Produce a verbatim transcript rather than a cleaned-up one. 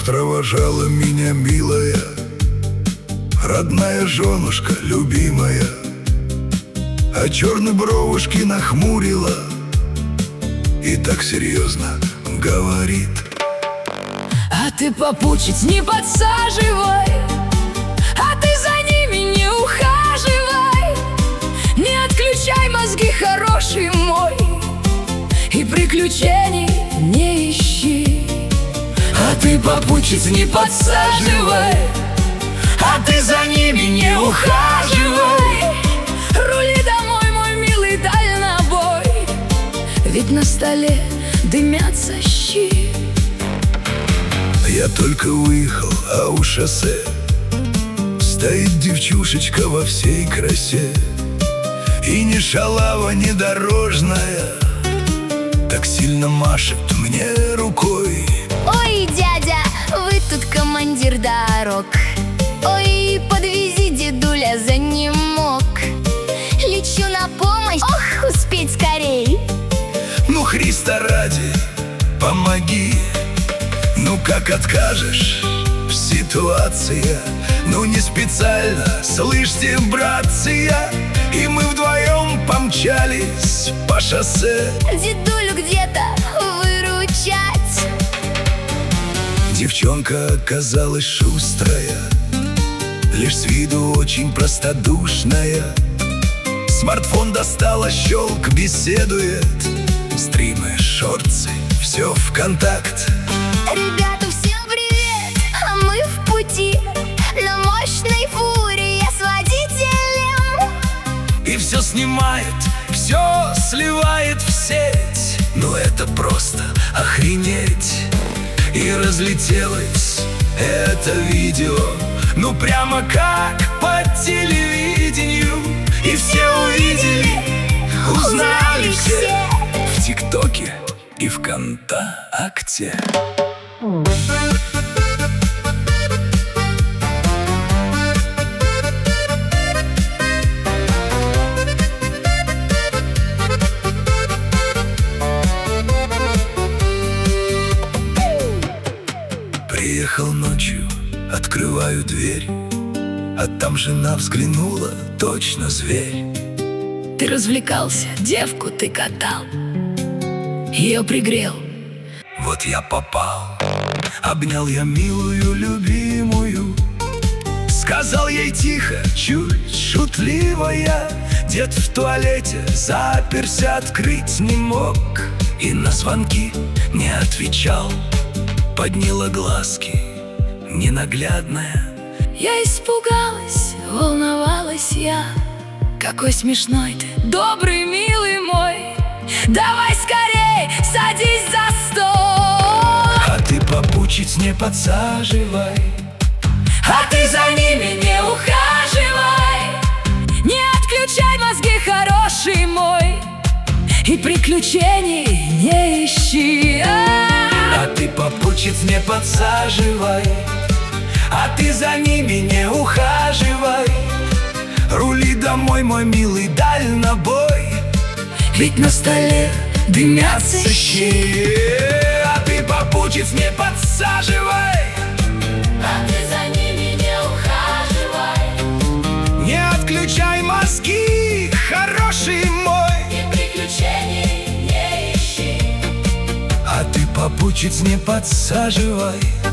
провожала меня милая, родная женушка любимая, а черные бровушки нахмурила и так серьезно говорит: а ты попутчиц не подсаживай, а ты за ними не ухаживай, не отключай мозги, хороший мой, и приключений не ищи. А ты попутчиц не подсаживай, а ты за ними не ухаживай, рули домой, мой милый дальнобой, ведь на столе дымятся щи. Я только выехал, а у шоссе стоит девчушечка во всей красе, и ни шалава, ни дорожная так сильно машет мне рукой. Ой, дядя, вы тут командир дорог, ой, подвези дедуля за не мог. Лечу на помощь, ох, успеть скорей. Ну, Христа ради, помоги. Ну, как откажешь, ситуация, ну, не специально, слышите, братцы, и мы вдвоем помчались по шоссе Дедулю где-то выручать. Девчонка оказалась шустрая, лишь с виду очень простодушная. Смартфон достала, щелк, беседует, стримы, шорцы, все в контакт. Ребята, всем привет, а мы в пути на мощной фуре, я с водителем. И все снимает, все сливает в сеть. Ну это просто охренеть. И разлетелось это видео, ну прямо как по телевидению. И все увидели, узнали все в ТикТоке и ВКонтакте. Приехал ночью, открываю дверь, а там жена взглянула, точно зверь. Ты развлекался, девку ты катал, ее пригрел. Вот я попал, обнял я милую, любимую, сказал ей тихо, чуть шутливо я: дед в туалете заперся, открыть не мог, и на звонки не отвечал. Подняла глазки, ненаглядная. Я испугалась, волновалась я. Какой смешной ты, добрый, милый мой. Давай скорей, садись за стол. А ты попутчиц не подсаживай, а ты за ними не ухаживай, не отключай мозги, хороший мой, и приключений не ищи. А ты попутчиц не подсаживай, а ты за ними не ухаживай, рули домой, мой милый дальнобой, ведь на столе дымятся щи. А ты попутчиц не подсаживай, А ты за ними не ухаживай, не отключай мозги, хороший мой, и приключений не ищи. а ты попутчиц не подсаживай.